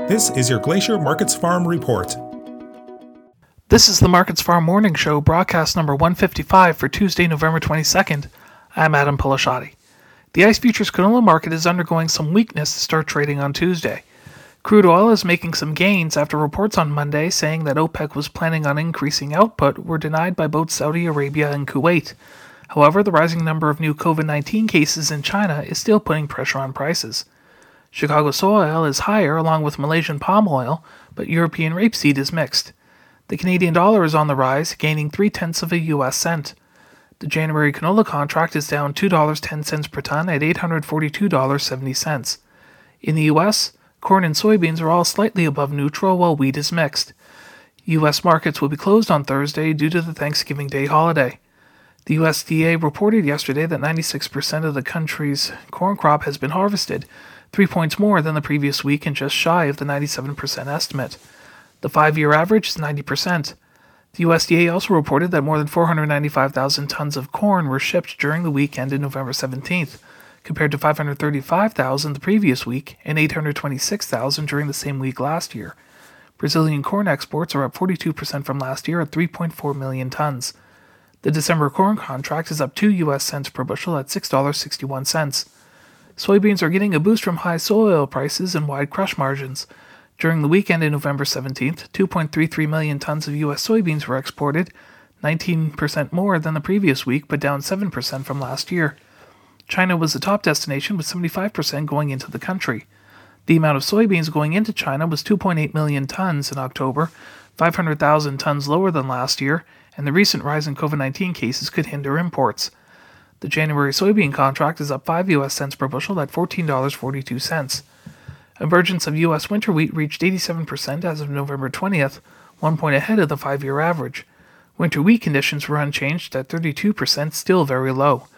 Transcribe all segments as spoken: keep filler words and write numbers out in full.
This is your Glacier Markets Farm Report. This is the Markets Farm Morning Show, broadcast number one fifty-five for Tuesday, November twenty-second. I'm Adam Pilasciatti. The ICE Futures canola market is undergoing some weakness to start trading on Tuesday. Crude oil is making some gains after reports on Monday saying that OPEC was planning on increasing output were denied by both Saudi Arabia and Kuwait. However, the rising number of new COVID nineteen cases in China is still putting pressure on prices. Chicago soy oil is higher along with Malaysian palm oil, but European rapeseed is mixed. The Canadian dollar is on the rise, gaining three-tenths of a U S cent. The January canola contract is down two dollars and ten cents per ton at eight hundred forty-two dollars and seventy cents. In the U S, corn and soybeans are all slightly above neutral while wheat is mixed. U S markets will be closed on Thursday due to the Thanksgiving Day holiday. The U S D A reported yesterday that ninety-six percent of the country's corn crop has been harvested, three points more than the previous week and just shy of the ninety-seven percent estimate. The five-year average is ninety percent. The U S D A also reported that more than four hundred ninety-five thousand tons of corn were shipped during the week ended November seventeenth, compared to five hundred thirty-five thousand the previous week and eight hundred twenty-six thousand during the same week last year. Brazilian corn exports are up forty-two percent from last year at three point four million tons. The December corn contract is up two U S cents per bushel at six dollars and sixty-one cents. Soybeans are getting a boost from high soy oil prices and wide crush margins. During the weekend in November seventeenth, two point three three million tons of U S soybeans were exported, nineteen percent more than the previous week but down seven percent from last year. China was the top destination with seventy-five percent going into the country. The amount of soybeans going into China was two point eight million tons in October, five hundred thousand tons lower than last year, and the recent rise in COVID nineteen cases could hinder imports. The January soybean contract is up five U S cents per bushel at fourteen dollars and forty-two cents. Emergence of U S winter wheat reached eighty-seven percent as of November twentieth, one point ahead of the five-year average. Winter wheat conditions were unchanged at thirty-two percent, still very low.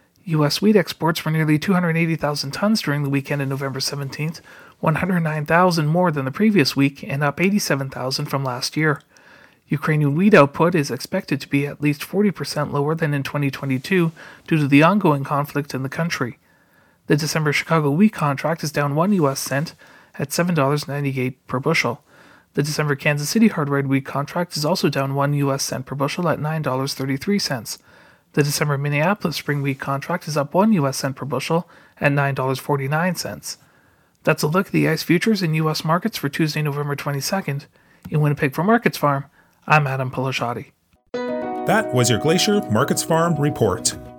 U S wheat exports were nearly two hundred eighty thousand tons during the weekend of November seventeenth, one hundred nine thousand more than the previous week and up eighty-seven thousand from last year. Ukrainian wheat output is expected to be at least forty percent lower than in twenty twenty-two due to the ongoing conflict in the country. The December Chicago wheat contract is down one U S cent at seven dollars and ninety-eight cents per bushel. The December Kansas City hard red wheat contract is also down one U S cent per bushel at nine dollars and thirty-three cents. The December Minneapolis spring wheat contract is up one U S cent per bushel at nine dollars and forty-nine cents. That's a look at the ICE futures in U S markets for Tuesday, November twenty-second. In Winnipeg for Markets Farm, I'm Adam Pilasciatti. That was your Glacier Markets Farm Report.